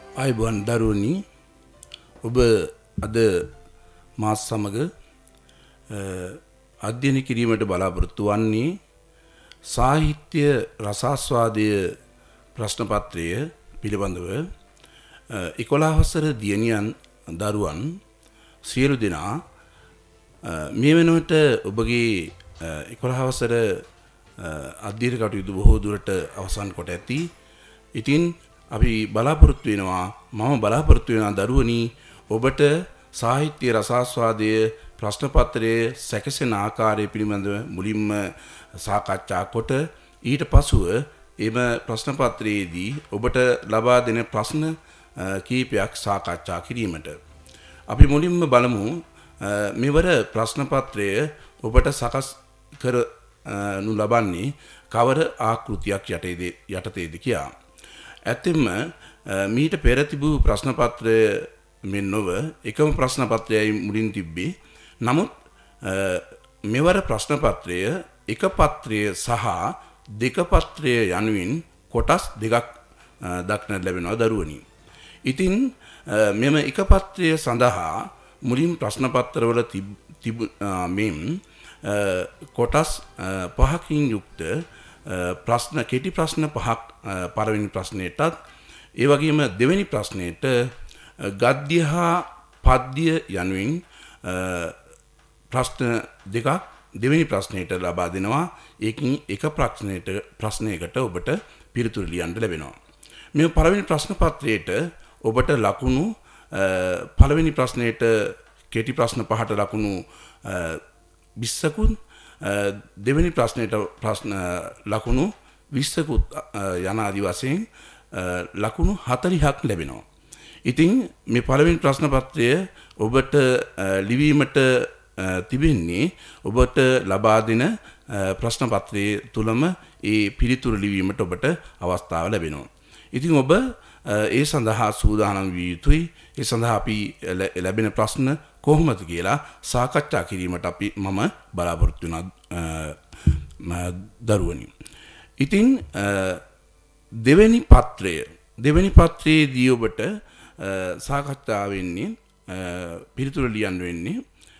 ආයුබෝවන් දරුවනි ඔබ අද මාස් සමග අධ්‍යයනය කිරීමට බලාපොරොත්තු වන්නේ සාහිත්‍ය රසාස්වාදය ප්‍රශ්න පත්‍රය පිළිබඳව 11 වසර දියණියන් දරුවන් සියලු දෙනා මේ වෙනුවට ඔබගේ 11 වසර අධ්‍යයන කටයුතු බොහෝ දුරට අවසන් කොට ඇති. ඉතින් අපි බලාපොරොත්තු වෙනවා මම බලාපොරොත්තු වෙනා දරුවනි ඔබට සාහිත්‍ය රසාස්වාදය ප්‍රශ්න පත්‍රයේ සැකසෙන ආකාරය පිළිබඳව මුලින්ම සාකච්ඡා කොට ඊට පසුව එම ප්‍රශ්න පත්‍රයේදී ඔබට ලබා දෙන ප්‍රශ්න කීපයක් සාකච්ඡා කිරීමට අපි මුලින්ම බලමු මෙවර ප්‍රශ්න පත්‍රය ඔබට සකස් කරනු ලබන්නේ කවර ආකෘතියක් යටතේද කියා. ඇත්තෙන්ම මීට පෙර තිබූ ප්‍රශ්න පත්‍රය මෙන් නොව එකම ප්‍රශ්න පත්‍රයයි මුලින් තිබ්බේ. නමුත් මෙවර ප්‍රශ්න පත්‍රය එක පත්‍රය සහ දෙක පත්‍රය යනුවෙන් කොටස් දෙකක් දක්නට ලැබෙනවා දරුවනි. ඉතින් මෙම එක පත්‍රය සඳහා මුලින් ප්‍රශ්න පත්‍රවල මෙන් කොටස් පහකින් යුක්ත ප්‍රශ්න කෙටි ප්‍රශ්න පහක් පළවෙනි ප්‍රශ්නයටත් ඒ වගේම දෙවෙනි ප්‍රශ්නයට ගද්‍ය හා පද්‍ය යනුවෙන් ප්‍රශ්න දෙකක් දෙවෙනි ප්‍රශ්නයට ලබා දෙනවා. ඒකින් එක ප්‍රශ්නයකට ඔබට පිළිතුරු ලියන්න ලැබෙනවා. මේ පළවෙනි ප්‍රශ්න පත්‍රයේට ඔබට ලකුණු පළවෙනි ප්‍රශ්නයට කෙටි ප්‍රශ්න පහට ලකුණු 20කුත් දෙවෙනි ප්‍රශ්නයට ලකුණු 20කුත් යන ආදි වශයෙන් ලකුණු 40ක් ලැබෙනවා. ඉතින් මේ පළවෙනි ප්‍රශ්න පත්‍රය ඔබට ලිවීමට තිබෙන්නේ ඔබට ලබා දෙන ප්‍රශ්න පත්‍රයේ තුලම ඒ පිළිතුරු ලිවීමට ඔබට අවස්ථාව ලැබෙනවා. ඉතින් ඔබ ඒ සඳහා සූදානම් විය යුතුයි. ඒ සඳහා අපි ලැබෙන ප්‍රශ්න කොහොමද කියලා සාකච්ඡා කිරීමට මම බලාපොරොත්තු වෙනා දරුවනි. ඉතින් දෙවෙනි පත්‍රයේදී ඔබට සාකච්ඡා වෙන්නේ පිළිතුරු ලියන්න වෙන්නේ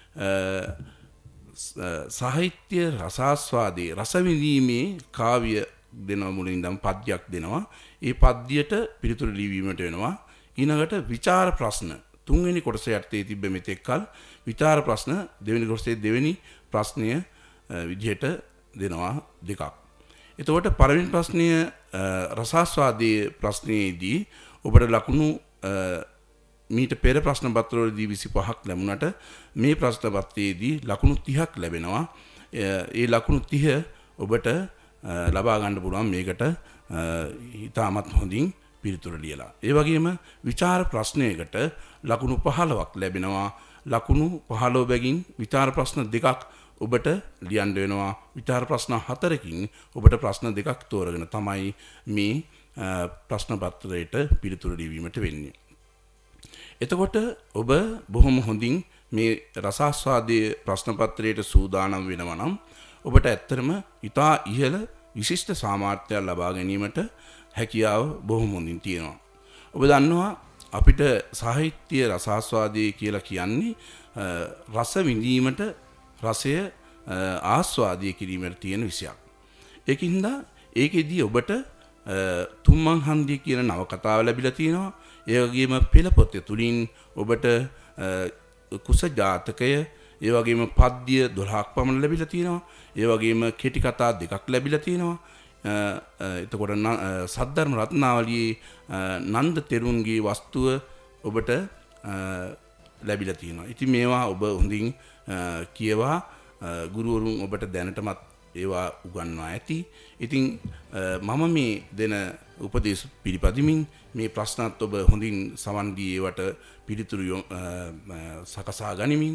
සාහිත්‍ය රසාස්වාදයේ රස විඳීමේ කාව්‍ය දෙනවා. මුලින් ඉඳන් පද්‍යයක් දෙනවා. ඒ පද්‍යයට පිළිතුරු ලිවීමට වෙනවා. ඊළඟට විචාර ප්‍රශ්න තුන්වෙනි කොටස යටතේ තිබෙ මෙතෙක් කල විචාර ප්‍රශ්න දෙවෙනි කොටසේ දෙවෙනි ප්‍රශ්නය විදිහට දෙනවා දෙකක්. එතකොට පළවෙනි ප්‍රශ්නය රසාස්වාදයේ ප්‍රශ්නයේදී ඔබට ලකුණු මීට පෙර ප්‍රශ්න පත්‍රවලදී 25ක් ලැබුණාට මේ ප්‍රශ්න පත්‍රයේදී ලකුණු 30ක් ලැබෙනවා. ඒ ලකුණු 30 ඔබට ලබා ගන්න පුළුවන් මේකට ඉතාමත් හොඳින් පිළිතුරු ලියලා. ඒ වගේම විචාර ප්‍රශ්නයකට ලකුණු 15ක් ලැබෙනවා. ලකුණු 15 බැගින් විචාර ප්‍රශ්න දෙකක් ඔබට ලියන්න වෙනවා. විචාර ප්‍රශ්න 4කින් ඔබට ප්‍රශ්න දෙකක් තෝරගෙන තමයි මේ ප්‍රශ්න පත්‍රයට පිළිතුරු ලිවීමට වෙන්නේ. එතකොට ඔබ බොහොම හොඳින් මේ රසාස්වාදයේ ප්‍රශ්න පත්‍රයට සූදානම් වෙනවා නම් ඔබට ඇත්තටම ඉතා ඉහළ විශිෂ්ට සාමර්ථ්‍යයක් ලබා ගැනීමට හැකියාව බොහොම හොඳින් තියෙනවා. ඔබ දන්නවා අපිට සාහිත්‍ය රසාස්වාදයේ කියලා කියන්නේ රස විඳීමට රසය ආස්වාදය කිරීමට තියෙන විෂයක්. ඒකින්ද ඒකෙදී ඔබට තුම්මන් හන්දිය කියන නවකතාව ලැබිලා තියෙනවා. ඒ වගේම පෙළ පොත තුලින් ඔබට කුස ජාතකය, ඒ වගේම පද්‍ය 12ක් පමණ ලැබිලා තියෙනවා. ඒ වගේම කෙටි කතා දෙකක් ලැබිලා තියෙනවා. එතකොට සද්ධර්ම රත්නාවලියේ නන්ද තෙරුන්ගේ වස්තුව ඔබට ලැබිලා තියෙනවා. ඉතින් මේවා ඔබ හොඳින් කියවා ගුරුවරුන් ඔබට දැනටමත් ඒවා උගන්වා ඇති. ඉතින් මම මේ දෙන උපදේශ පිළිපදිමින් මේ ප්‍රශ්නත් ඔබ හොඳින් සමන් දී ඒවට පිළිතුරු සකසා ගනිමින්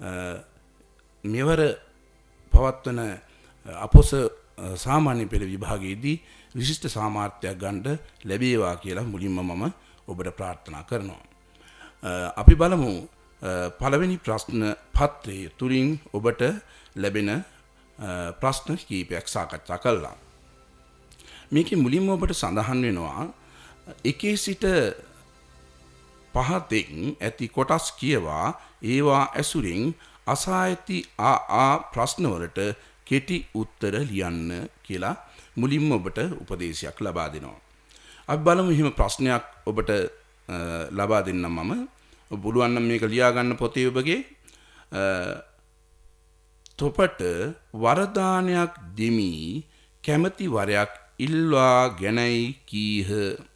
මෙවර පවත්වන අපොස සාමාන්‍ය පෙළ විභාගයේදී විශිෂ්ට සාමර්ථ්‍යයක් ගන්න ලැබේවා කියලා මුලින්ම මම ඔබට ප්‍රාර්ථනා කරනවා. අපි බලමු පළවෙනි ප්‍රශ්න පත්‍රයේ තුලින් ඔබට ලැබෙන ප්‍රශ්න කීපයක් සාකච්ඡා කළා. මේකේ මුලින්ම ඔබට සඳහන් වෙනවා එකේ සිට පහතෙන් ඇති කොටස් කියවා ඒවා ඇසුරින් අසා ඇති ආ ප්‍රශ්නවලට කෙටි උත්තර ලියන්න කියලා මුලින්ම ඔබට උපදේශයක් ලබා දෙනවා. අපි බලමු එහෙම ප්‍රශ්නයක් ඔබට ලබා දෙන්නම් මම. ඔබ පුළුවන් නම් මේක ලියා ගන්න පොතේ ඔබගේ තොපට වරදානයක් දෙමි කැමැති වරයක් ඉල්වා ගැනයි කීහ.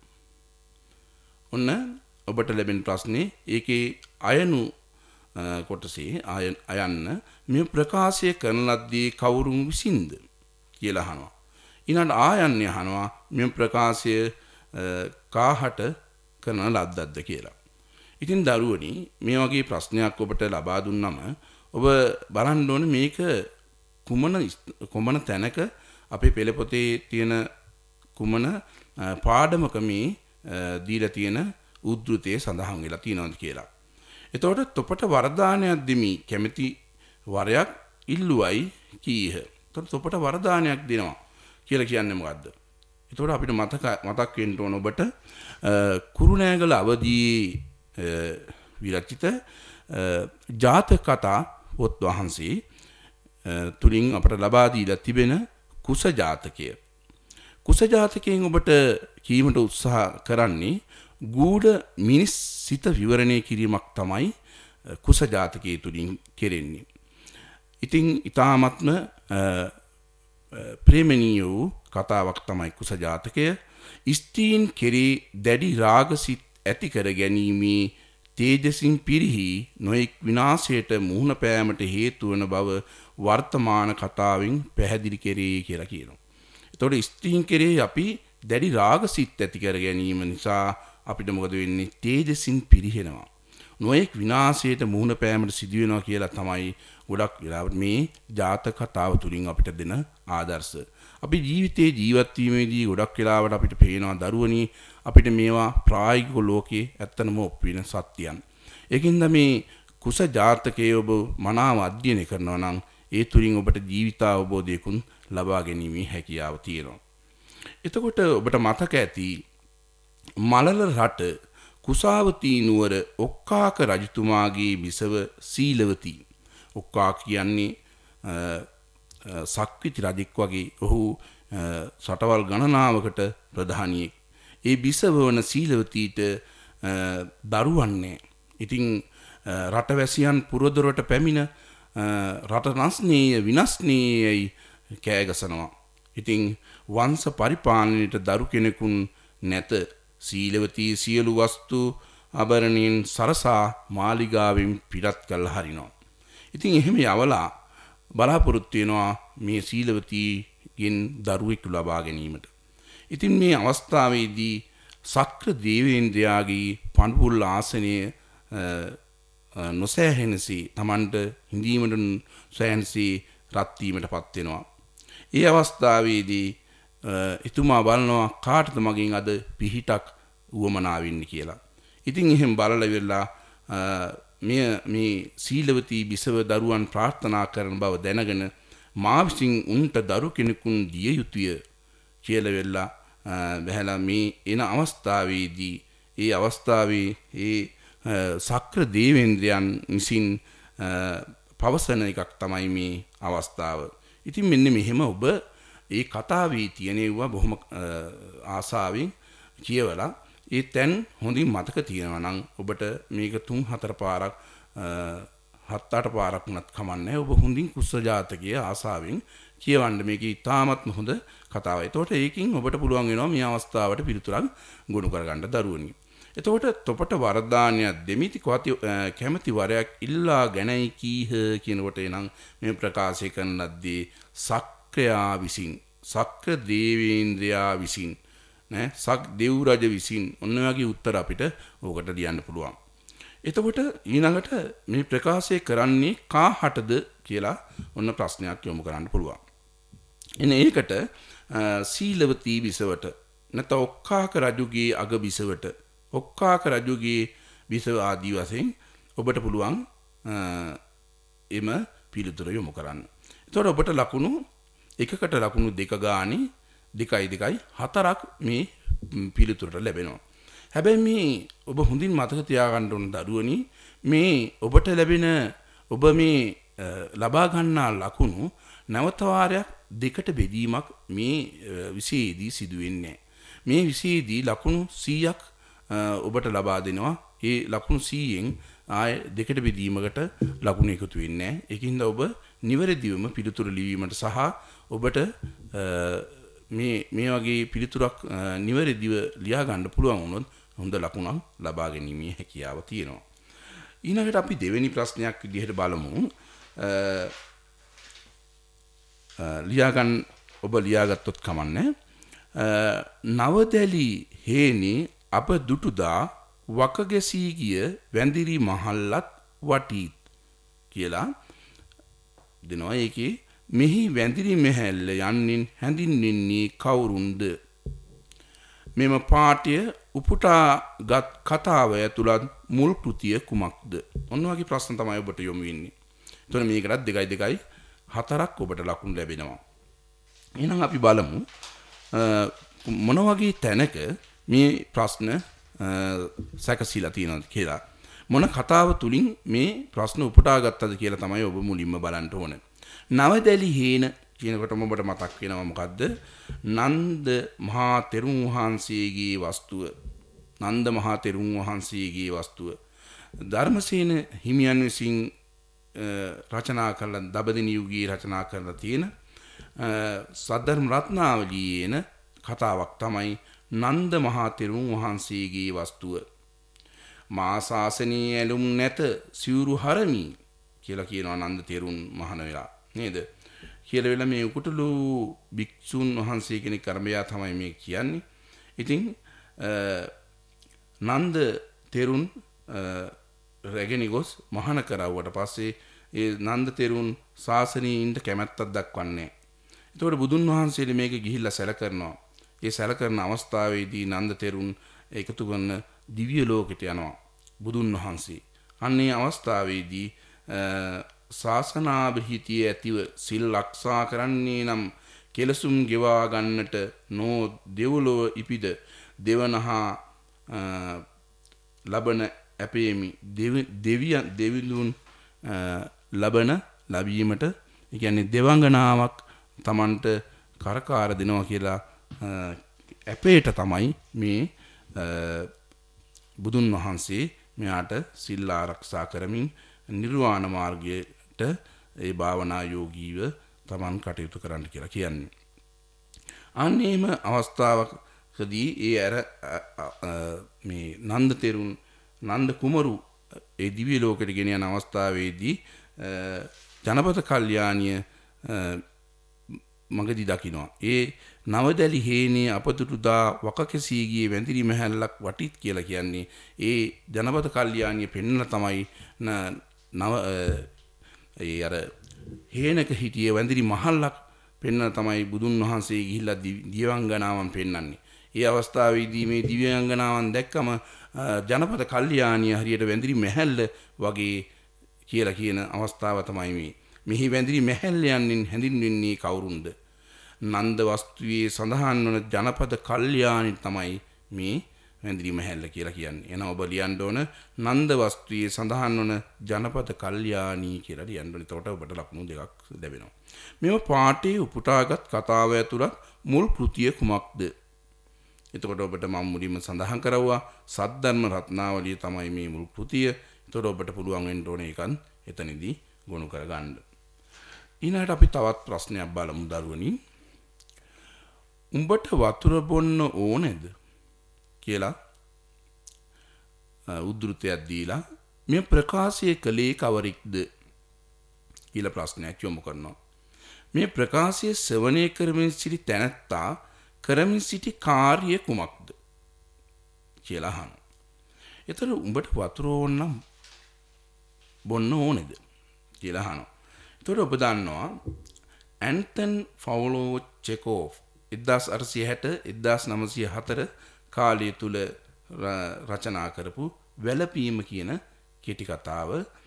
ඔන්න ඔබට ලැබෙන ප්‍රශ්නේ ඒකේ අයනු කොටසේ අයන්න මේ ප්‍රකාශය කරන ලද්දේ කවුරුන් විසින්ද කියලා අහනවා. ඊළඟ ආයන්නේ අහනවා මේ ප්‍රකාශය කාහට කරන ලද්දක්ද කියලා. ඉතින් දරුවනි මේ වගේ ප්‍රශ්නයක් ඔබට ලබා දුන්නම ඔබ බලන්න ඕනේ මේක කුමන තැනක අපේ පෙළ පොතේ තියෙන කුමන පාඩමක මේ දීලා තියෙන උද්ෘතයේ සඳහන් වෙලා තියෙනවද කියලා. එතකොට තොපට වරදානයක් දෙමි කැමැති වරයක් ඉල්ලුවයි කීහ. එතකොට තොපට වරදානයක් දෙනවා කියලා කියන්නේ මොකද්ද? එතකොට අපිට මතක් වෙන්න ඕන ඔබට කුරුණෑගල අවදියේ විරචිත ජාතක කතා පොත් වහන්සේ තුලින් අපට ලබා දීලා තිබෙන කුස ජාතකය. කුස ජාතකයෙන් ඔබට කීමට උත්සාහ කරන්නේ ගූඪ මිනිස් සිත විවරණය කිරීමක් තමයි කුස ජාතකයේ තුලින් කෙරෙන්නේ. ඉතින් ඊ타මත්ම ප්‍රේමණීය වූ කතාවක් තමයි කුස ජාතකය. ස්ත්‍රීන් කෙරේ දැඩි රාගසිත ඇති කර ගැනීමේ තේජසින් පිරිහි නොඑක් විනාශයට මුහුණ පෑමට හේතු වන බව වර්තමාන කතාවෙන් පැහැදිලි කෙරේ කියලා කියනවා. එතකොට ස්ත්‍රීන් කෙරේ අපි දැඩි රාගසිත ඇති කර ගැනීම නිසා අපිට මොකද වෙන්නේ? තේජසින් පිරිහෙනවා. නොඑක් විනාශයට මුහුණ පෑමට සිදු වෙනවා කියලා තමයි ගොඩක් වෙලාවට මේ ජාතක කතාව තුලින් අපිට දෙන ආදර්ශ. අපි ජීවිතේ ජීවත් වීමේදී ගොඩක් වෙලාවට අපිට පේනවා දරුවනි අපිට මේවා ප්‍රායෝගික ලෝකේ ඇත්තම ඔප්පු වෙන සත්‍යයන්. ඒකින්ද මේ කුස ජාතකයේ ඔබ මනාව අධ්‍යයනය කරනවා නම් ඒ තුලින් ඔබට ජීවිතාවබෝධයකුන් ලබා ගැනීමේ හැකියාව තියෙනවා. එතකොට ඔබට මතක ඇති මලල රට කුසාවතී නුවර ඔක්කාක රජතුමාගේ බිසව සීලවතී. ඔක්කාක කියන්නේ සක්විති රජෙක් වගේ. ඔහු සටවල් ගණනාවකට ප්‍රධානියෙක්. ඒ බිසව වන සීලවතීට දරුවන් නැහැ. ඉතින් රටවැසියන් පුරදොරට පැමිණ රට නස්නේය විනස්නේයයි කෑගසනවා. ඉතින් වංශ පරිපාලනයට දරු කෙනෙකුන් නැත. සීලවතී සියලු වස්තු ආභරණීන් සරසා මාලිගාවෙන් පිටත් කළා හරිනවා. ඉතින් එහෙම යවලා බලාපොරොත්තු වෙනවා මේ සීලවතීගෙන් දරුවෙක් ලබා ගැනීමට. ඉතින් මේ අවස්ථාවේදී සක්‍ර දේවේන්ද්‍රයාගේ පණුපුල් ආසනයේ නොසෑහෙනසී Tamanට හිඳීමට සෑහෙනසී රත් වීමටපත් වෙනවා. ඒ අවස්ථාවේදී එතුමා බලනවා කාටද මගෙන් අද පිහිටක් උවමනා වෙන්නේ කියලා. ඉතින් එහෙම බලලා ඉවරලා මේ සීලවතී බිසව දරුවන් ප්‍රාර්ථනා කරන බව දැනගෙන මා විසින් උන්ට දරු කෙනෙකුන් දිය යුතුය කියලා වෙලා බහැලා මේ එන අවස්ථාවේදී ඒ අවස්ථාවේ ඒ සක්‍ර දේවේන්ද්‍රයන් විසින් පවසන එකක් තමයි මේ අවස්ථාව. ඉතින් මෙන්න මෙහෙම ඔබ ඒ කතාවේ තියෙනවා බොහොම ආසාවෙන් කියවලා ඒ තැන් හොඳින් මතක තියෙනවා නම් ඔබට මේක 3-4 පාරක් 7-8 පාරක් වුණත් කමන්නේ. ඔබ හොඳින් කුස ජාතකයේ ආසාවෙන් කියවන්න. මේක ඉතාමත්ම හොඳ කතාවක්. එතකොට ඒකින් ඔබට පුළුවන් වෙනවා මේ අවස්ථාවට පිළිතුරක් ගොනු කරගන්න දරුවනි. එතකොට තොපට වරදානයක් දෙමිති කැමැති වරයක් ඉල්ලා ගැනයි කීහ කියනකොට එනම් මේ ප්‍රකාශය කරන ලද්දේ සක්‍රයා විසින් සක්‍ර දේවේන්ද්‍රයා විසින් සක් දෙව් රජ විසින් ඔන්න වගේ උත්තර අපිට ඕකට ලියන්න පුළුවන්. එතකොට ඊළඟට මේ ප්‍රකාශය කරන්නේ කාහටද කියලා ඔන්න ප්‍රශ්නයක් යොමු කරන්න පුළුවන්. එන්න ඒකට සීලවතී බිසවට නැත්නම් ඔක්කාක රජුගේ අග බිසවට ඔක්කාක රජුගේ බිසව ආදී වශයෙන් ඔබට පුළුවන් එම පිළිතුර යොමු කරන්න. එතකොට ඔබට ලකුණු එකකට ලකුණු 2 ගානේ 2 4ක් මේ පිළිතුරට ලැබෙනවා. හැබැයි මේ ඔබ හොඳින් මතක තියාගන්න ඕන දරුවනි මේ ඔබට ලැබෙන ඔබ මේ ලබා ගන්නා ලකුණු නැවත වාරයක් දෙකට බෙදීමක් මේ විෂයේදී සිදු වෙන්නේ. මේ විෂයේදී ලකුණු 100ක් ඔබට ලබා දෙනවා. ඒ ලකුණු 100න් ආය දෙකට බෙදීමකට ලකුණු එකතු වෙන්නේ නැහැ. ඒකින්ද ඔබ නිවැරදිවම පිළිතුරු ලිවීමට සහ ඔබට මේ වගේ පිළිතුරක් නිවැරදිව ලියා ගන්න පුළුවන් වුණොත් හොඳ ලකුණක් ලබා ගැනීමේ හැකියාව තියෙනවා. ඊළඟට අපි දෙවෙනි ප්‍රශ්නයක් විදිහට බලමු. ඔබ ලියාගත්තොත් කමන්නේ. නවදැලි හේනේ අප දුටුදා වක ගැසී ගිය වැඳිරි මහල්ලත් වටීත් කියලා දෙනවා. ඒකේ මෙහි වැඳිරි මහල්ල යන්නින් හැඳින්වෙන්නේ කවුරුන්ද? මෙම පාඨය උපුටාගත් කතාව ඇතුළත් මුල් කෘතිය කුමක්ද? ඔන්න වගේ ප්‍රශ්න තමයි ඔබට යොමු වෙන්නේ. එතකොට මේකටත් 2 4ක් ඔබට ලකුණු ලැබෙනවා. එහෙනම් අපි බලමු මොන වගේ තැනක මේ ප්‍රශ්න සැකසීලා තියෙනවද කියලා. මොන කතාව තුලින් මේ ප්‍රශ්න උපුටා ගත්තද කියලා තමයි ඔබ මුලින්ම බලන්න ඕන. නවදැලි හේන කියනකොටම ඔබට මතක් වෙනවා මොකද්ද? නන්ද මහා තෙරුන් වහන්සේගේ වස්තුව. නන්ද මහා තෙරුන් වහන්සේගේ වස්තුව. ධර්මසේන හිමියන් විසින් රචනා කළ දඹදිව යුගයේ රචනා කරලා තියෙන සද්ධර්ම රත්නාවලියේන කතාවක් තමයි නන්ද මහා තෙරුන් වහන්සේගේ වස්තුව. මා ශාසනයේ ඇලුම් නැත සිවුරු හරමි කියලා කියනවා නන්ද තෙරුන් මහාන වෙලා නේද? කියලා වෙලා මේ උකුටලු භික්ෂුන් වහන්සේ කෙනෙක් කරඹයා තමයි මේ කියන්නේ. ඉතින් නන්ද තෙරුන් රැගෙන ගොස් මහාන කරවුවට පස්සේ ඒ නන්ද තෙරුන් ශාසනයේ ඉන්න කැමැත්තක් දක්වන්නේ. එතකොට බුදුන් වහන්සේට මේක ගිහිල්ලා සැල කරනවා. ඒ සැල කරන අවස්ථාවේදී නන්ද තෙරුන් එකතු කරන දිව්‍ය ලෝකෙට යනවා බුදුන් වහන්සේ. අන්නේ අවස්ථාවේදී ශාසනාභිහිතිය ඇතිව සිල් ආරක්ෂා කරන්නේ නම් කෙලසුම් ගෙවා ගන්නට නෝ දෙව්ලොව ඉපිද දෙවනහා ලබන අපේමි දෙවිඳුන් ලැබීමට ඒ කියන්නේ දෙවංගනාවක් Tamanට කරකාර දෙනවා කියලා අපේට තමයි මේ බුදුන් වහන්සේ මෙයාට සිල් ආරක්ෂා කරමින් නිර්වාණ මාර්ගයට ඒ භාවනා යෝගීව Taman කටයුතු කරන්න කියලා කියන්නේ. අන්නේම අවස්ථාවකදී ඒ අර මේ නන්ද තෙරුන් නන්ද කුමරු ඒ දිව්‍ය ලෝකෙට ගෙන යන අවස්ථාවේදී ජනපද කල්යාණිය මගදී දකින්නවා. ඒ නවදැලි හේනේ අපතුටුදා වකකසී ගියේ වැඳිරි මහල්ලක් වටිත් කියලා කියන්නේ ඒ ජනපද කල්යාණිය පෙන්වන තමයි ඒ අර හේනක හිටියේ වැඳිරි මහල්ලක් පෙන්වන තමයි බුදුන් වහන්සේ ගිහිල්ලා දිව්‍යාංගනාවන් පෙන්වන්නේ. ඒ අවස්ථාවේදී මේ දිව්‍යාංගනාවන් දැක්කම ජනපද කල්යාණිය හරියට වැඳිරි මහල්ල වගේ කියලා කියන අවස්ථාව තමයි මේ. මෙහි වැඳිරි මහල්ල යන්නින් හැඳින්වෙන්නේ කවුරුන්ද? නන්ද වස්තුවේ සඳහන් වන ජනපද කල්යාණි තමයි මේ වැඳිරි මහල්ල කියලා කියන්නේ. එහෙනම් ඔබ ලියන්න ඕන නන්ද වස්තුවේ සඳහන් වන ජනපද කල්යාණි කියලා ලියන්න ඕන. එතකොට ඔබට ලකුණු 2ක් ලැබෙනවා. මේව පාඨයේ උපුටාගත් කතාව ඇතුළත් මුල් කෘතිය කුමක්ද? එතකොට ඔබට මම මුලින්ම සඳහන් කරවුවා සද්ධර්ම රත්නාවලිය තමයි මේ මුල් කෘතිය. එතකොට ඔබට පුළුවන් වෙන්න ඕනේ ඒකන් එතනදී ගොනු කරගන්න. ඊළඟට අපි තවත් ප්‍රශ්නයක් බලමු දරුවනි. උඹට වතුර බොන්න ඕනේද කියලා උද්දෘතයක් දීලා මේ ප්‍රකාශය කළේ කවරෙක්ද කියලා ප්‍රශ්නයක් යොමු කරනවා. මේ ප්‍රකාශය ශ්‍රවණය කරමින් සිටි තැනැත්තා කරමින් සිටි කාර්ය කුමක්ද කියලා අහනවා. එතන උඹට වතුර ඕනනම් බොන්න ඕනේද කියලා අහනවා. එතකොට ඔබ දන්නවා ඇන්ටන් ෆවුලෝ චෙකෝව් 1860-1904 කාලය තුල රචනා කරපු වැළපීම කියන කෙටි කතාව.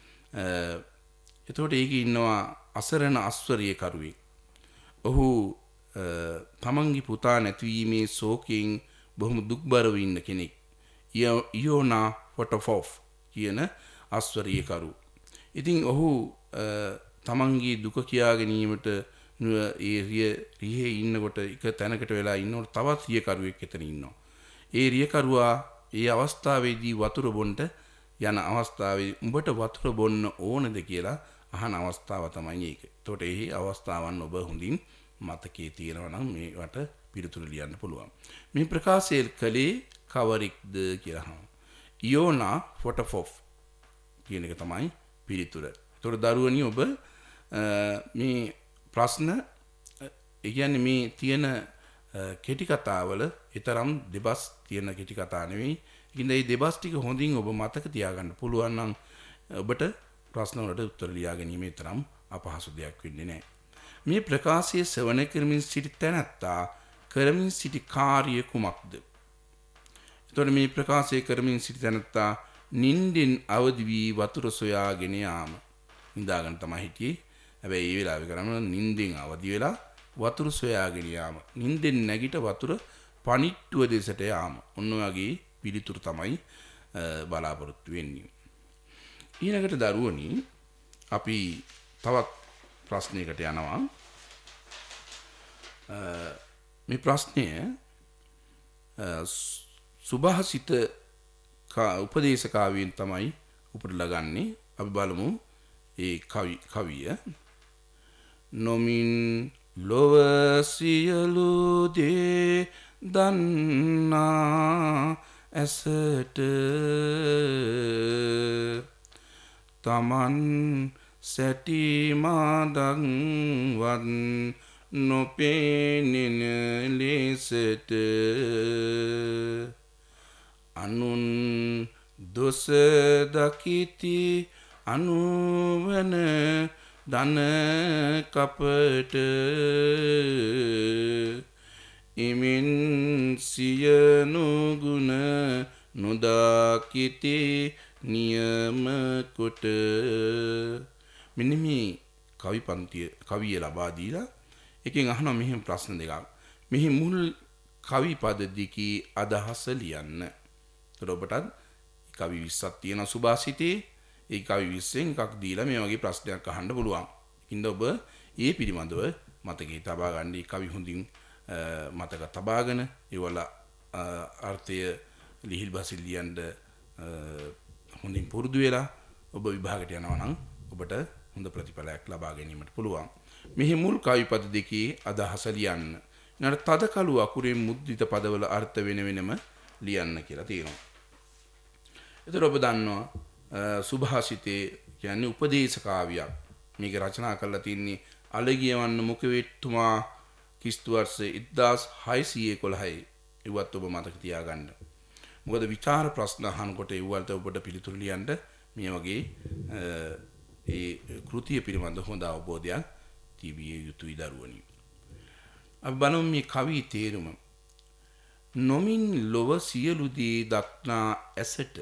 එතකොට ඒකේ ඉන්නවා අසරණ අස්වරිය කරුවෙක්. ඔහු තමන්ගේ පුතා නැතිවීමේ ශෝකයෙන් බොහොම දුක්බරව ඉන්න කෙනෙක්. ඉයෝනා ෆොටොෆොෆ් කියන අස්වරියකරු. ඉතින් ඔහු තමන්ගේ දුක කියා ගැනීමට ඒ රියේ ඉන්නකොට එක තැනකට වෙලා ඉන්නකොට තවත් රියකරුවෙක් එතන ඉන්නවා. ඒ රියකරුවා ඒ අවස්ථාවේදී වතුර බොන්න යන අවස්ථාවේ උඹට වතුර බොන්න ඕනද කියලා අහන අවස්ථාව තමයි ඒක. එතකොට ඒ අවස්ථාවන් ඔබ හොඳින් මතකයේ තියෙනවා නම් මේවට පිළිතුරු ලියන්න පුළුවන්. මේ ප්‍රකාශය කළේ කවරෙක්ද කියලා අහනවා. ඉයෝනා ෆොටොෆොෆ් කියන එක තමයි පිළිතුර. එතකොට දරුවනි ඔබ මේ ප්‍රශ්න ඒ කියන්නේ මේ තියෙන කෙටි කතාවල ඊතරම් දෙබස් තියෙන කෙටි කතා නෙවෙයි. ඉතින් මේ දෙබස් ටික හොඳින් ඔබ මතක තියාගන්න පුළුවන් නම් ඔබට ප්‍රශ්න වලට උත්තර ලියා ගැනීම තරම් අපහසු දෙයක් වෙන්නේ නැහැ. මේ ප්‍රකාශයේ ශ්‍රවණය කරමින් සිටි තැනැත්තා කරමින් සිටි කාර්ය කුමක්ද? එතකොට මේ ප්‍රකාශය කරමින් සිටි තැනැත්තා නින්දෙන් අවදි වී වතුර සොයාගෙන යාම. නිදාගෙන තමයි හිටියේ. හැබැයි ඒ වෙලාවේ කරන්නේ නින්දෙන් අවදි වෙලා වතුර සොයාගෙන යාම. නින්දෙන් නැගිට වතුර පණිට්ටුව දෙසට යාම. ඔන්න වගේ පිළිතුරු තමයි බලාපොරොත්තු වෙන්නේ. ඊළඟට දරුවනි අපි තවත් ප්‍රශ්නයකට යනවා. මේ ප්‍රශ්නය සුභාසිත උපදේශ කාව්‍යයෙන් තමයි උපුටලා ගන්නේ. අපි බලමු ඒ කවිය. නොමින් ලොව සියලු දේ දන්නා ඇසට තමන් සැටි මාදක්වත් නොපෙනෙන ලෙසට අනුන් දොස දකිති අනුවන දන කපට ඉමින් සියනු ගුණ නොදකිති නියම කොට. මෙන්න මේ කවිය ලබා දීලා එකෙන් අහනවා මෙහෙම ප්‍රශ්න දෙකක්. මෙහි මුල් කවි පද දෙකේ අදහස ලියන්න. ඒතර ඔබටත් කවි 20ක් තියෙන සුභාසිතේ ඒ කවි 20න් එකක් දීලා මේ වගේ ප්‍රශ්නයක් අහන්න පුළුවන්. ඉතින් ඔබ ඒ පිළිබඳව මතකයේ තබා ගන්න. ඒ කවි හොඳින් මතක තබාගෙන ඒවල අර්ථය ලිහිල් බසිල් ලියන්න හොඳින් පුරුදු වෙලා ඔබ විභාගයට යනවා නම් ඔබට හොඳ ප්‍රතිඵලයක් ලබා ගැනීමට පුළුවන්. මෙහි මුල් කවි පද දෙකේ අදහස ලියන්න. ඊළඟ තද කළු අකුරෙන් මුද්‍රිත පදවල අර්ථ වෙන වෙනම ලියන්න කියලා තියෙනවා. ඒතර ඔබ දන්නවා සුභාසිතේ කියන්නේ උපදේශ කාව්‍යයක්. මේක රචනා කරලා තින්නේ අලගියවන්න මුඛවේට්තුමා කිස්තු වර්ෂ 1611. ඒවත් ඔබ මතක තියාගන්න. මොකද විචාර ප්‍රශ්න අහනකොට ඒවලට ඔබට පිළිතුරු ලියන්න මේ වගේ ඒ කෘතිය පිළිබඳ හොඳ අවබෝධයක් තිබිය යුතුයි දරුවනි. අපි බලමු මේ කවි තේරුම. නොමින් ලොව සියලු දේ දක්නා ඇසට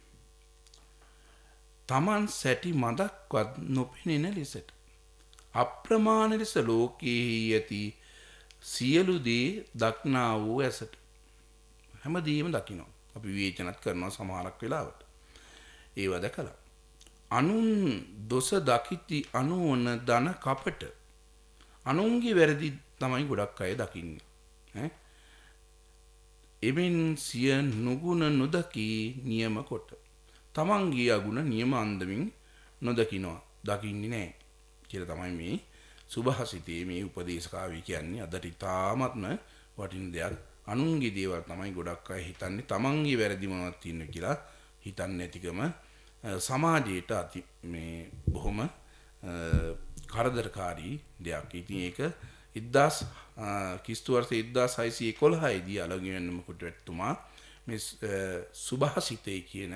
තමන් සැටි මදක්වත් නොපෙනෙන ලෙසට අප්‍රමාණ ලෙස ලෝකයේ ඇති සියලු දේ දක්නා වූ ඇසට හැමදේම දකිනවා. අපි විවේචනත් කරනවා සමහරක් වෙලාවට. ඒව දැකලා අනුන් දොස දකිති අනුවන දන කපට අනුන්ගේ වැරදි තමයි ගොඩක් අය දකින්නේ. එමෙන් සිය නුගුණ නොදකී නියම කොට තමන්ගේ අගුණ නියම අන්දමින් නොදකිනවා දකින්නේ නැහැ කියලා තමයි මේ සුභාසිතේ මේ උපදේශ කාව්‍ය කියන්නේ. අදට ඉතාමත්ම වටින දෙයක්. අනුන්ගේ දේවල් තමයි ගොඩක් අය හිතන්නේ තමන්ගේ වැරදි මොනවද තියෙන්නේ කියලා හිතන්නේ නැතිකම සමාජයට මේ බොහොම කරදරකාරී දෙයක්. ඉතින් ඒක 1000 කිස්තු වර්ෂ 1611 දී අලගියවන්න මුකුට්ටුමා මේ සුභාසිතේ කියන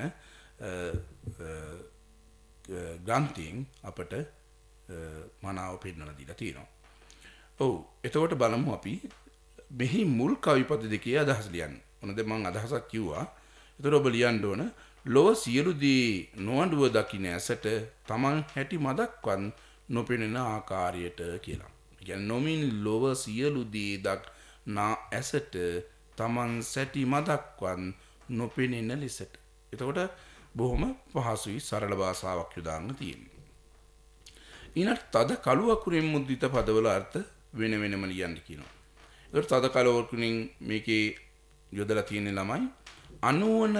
ග්‍රන්ථයෙන් අපට මනාව පෙන්වලා දීලා තියෙනවා. ඔව් එතකොට බලමු අපි මෙහි මුල් කවිපද දෙකේ අදහස් ලියන්න. මොනද මම අදහසක් කිව්වා. එතකොට ඔබ ලියන්න ඕන ලොව සියලු දී නොඅඬුව දකින්න ඇසට තමන් හැටි මදක්වත් නොපෙනෙන ආකාරයට කියලා. කියන්නේ නොමින් ලොව සියලු දී දක්නා ඇසට තමන් සැටි මදක්වත් නොපෙනෙන ලෙසට. එතකොට බොහොම පහසුයි සරල භාෂාවක් යොදාන්න තියෙන්නේ. ඊළඟ තද කළු අකුරින් මුද්‍රිත පදවල අර්ථ වෙන වෙනම ලියන්න කියනවා. ඒකට තද කළු අකුරින් මේකේ යොදලා තියෙන ළමයි අනුවන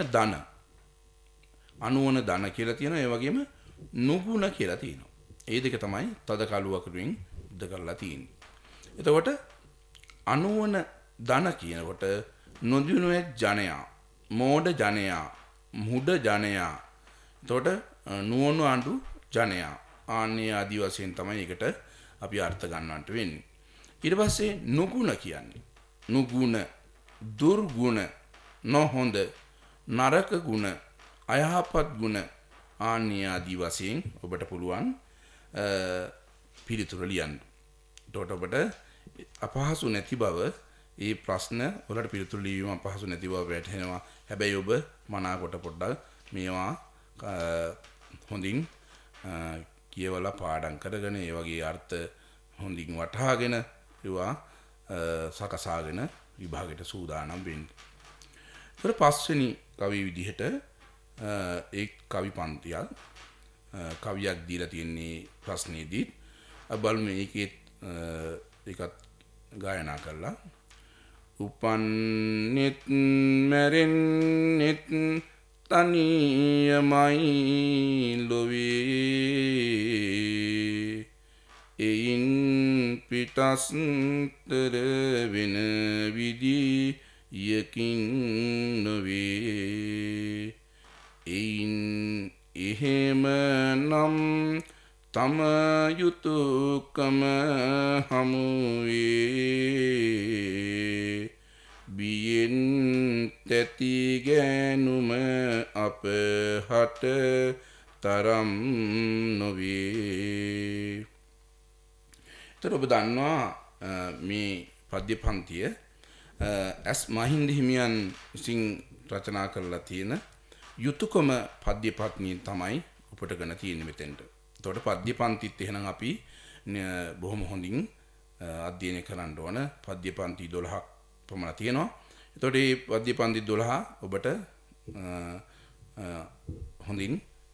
ධන කියලා තියෙනවා. ඒ වගේම නුගුණ කියලා තියෙනවා. ඒ දෙක තමයි තද කළු අකුරින් උද්ද කරලා තියෙන්නේ. එතකොට අනුවන ධන කියනකොට නොදිනුවේ ජනයා, මෝඩ ජනයා, මුඩ ජනයා, එතකොට නුවණු අඬු ජනයා ආන්නේ ආදි වශයෙන් තමයි ඒකට අපි අර්ථ ගන්නවන්ට වෙන්නේ. ඊට පස්සේ නුගුණ කියන්නේ නුගුණ, දුර්ගුණ, නොහොඳ, නරක ගුණ, අයහපත් ගුණ ආන්නේ ආදි වශයෙන් ඔබට පුළුවන් පිළිතුර ලියන්න. එතකොට ඔබට අපහසු නැති බව ඒ ප්‍රශ්න වලට පිළිතුරු ලියීම අපහසු නැති බව වැටහෙනවා. හැබැයි ඔබ මනාකොට පොඩ්ඩක් මේවා හොඳින් කියවලා පාඩම් කරගෙන ඒ වගේ අර්ථ හොඳින් වටහාගෙන ඒවා සකසාගෙන විභාගයට සූදානම් වෙන්න. ඊට පස්වෙනි කවි විදිහට ඒ කවි පන්තියක් කවියක් දීලා තියෙන්නේ ප්‍රශ්නේදී බලමු මේකේ ඒකත් ගායනා කරලා උපන්නෙත් මැරෙන්නෙත් තනියමයි ලොවේ එයින් පිටස්තර වෙන විදියකින් නොවේ එයින් එහෙම නම් තම යුතුයකම හමුවේ බියෙන් තැති ගෑනුම අපහට තරම් නොවේ. එතකොට ඔබ දන්නවා මේ පද්‍ය පන්තිය එස් මහින්ද හිමියන් විසින් රචනා කරලා තියෙන යුතුයකම පද්‍ය පත්නිය තමයි උපටගෙන තියෙන්නේ මෙතෙන්ට. එතකොට පද්‍ය පන්තිත් එහෙනම් අපි බොහොම හොඳින් අධ්‍යයනය කරන්න ඕන. පද්‍ය පන්ති 12ක් පමණ තියෙනවා. එතකොට මේ පද්‍ය පන්ති 12 ඔබට හොඳින්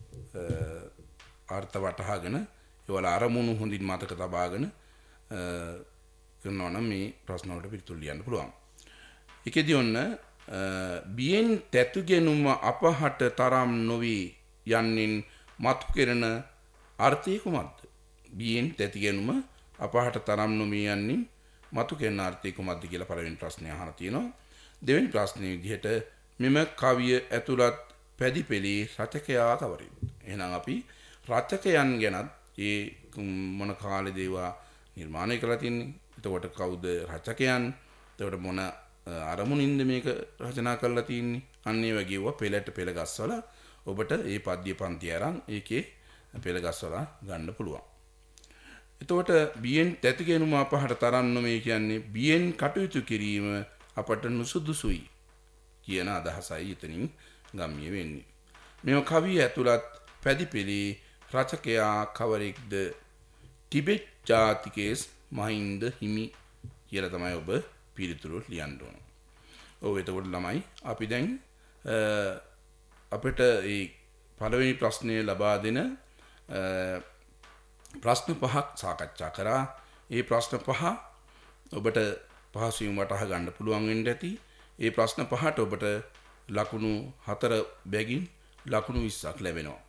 අර්ථ වටහාගෙන ඒවල අරමුණු හොඳින් මතක තබාගෙන කරනවා නම් මේ ප්‍රශ්න වලට පිළිතුරු ලියන්න පුළුවන්. ඒකෙදී ඔන්න බියෙන් තැතුගෙනුම අපහට තරම් නොවි යන්නින් මතු කෙරෙන අර්ථය කුමක්ද? බියෙන් තැතිගෙනුම අපහට තරම් නොවි යන්නින් මතු කෙරෙන අර්ථය කුමක්ද කියලා පළවෙනි ප්‍රශ්නේ අහලා තියෙනවා. දෙවෙනි ප්‍රශ්නේ විදිහට මෙම කවිය ඇතුළත් පැදිපෙළේ රචකයා කවරේද? එහෙනම් අපි රචකයන් ගැනත් ඒ මොන කාලේ දේවා නිර්මාණය කරලා තින්නේ. එතකොට කවුද රචකයන්? එතකොට මොන අරමුණින්ද මේක රචනා කරලා තින්නේ? අන්න ඒ වගේ ඒවා පෙළට පෙළ ගස්වලා ඔබට මේ පද්‍ය පන්ති අරන් ඒකේ පෙළ ගස්වලා ගන්න පුළුවන්. එතකොට බියෙන් තැතිගෙනුම අපහට තරම් නොවේ කියන්නේ බියෙන් කටයුතු කිරීම අපට නුසුදුසුයි කියන අදහසයි එතනින් ගම්මිය වෙන්නේ. මෙම කවිය ඇතුළත් පැදිපෙළේ රචකයා කවරෙක්ද? ටිබෙට් ජාතිකේස් මහින්ද හිමි කියලා තමයි ඔබ පිළිතුරු ලියන්න ඕන. ඔව් එතකොට ළමයි අපි දැන් අපිට මේ පළවෙනි ප්‍රශ්නය ලබා දෙන ප්‍රශ්න පහක් සාකච්ඡා කරා. ඒ ප්‍රශ්න පහ ඔබට පහසුවෙන් වටහා ගන්න පුළුවන් වෙන්න ඇති. ඒ ප්‍රශ්න පහට ඔබට ලකුණු 4 බැගින් ලකුණු 20ක් ලැබෙනවා.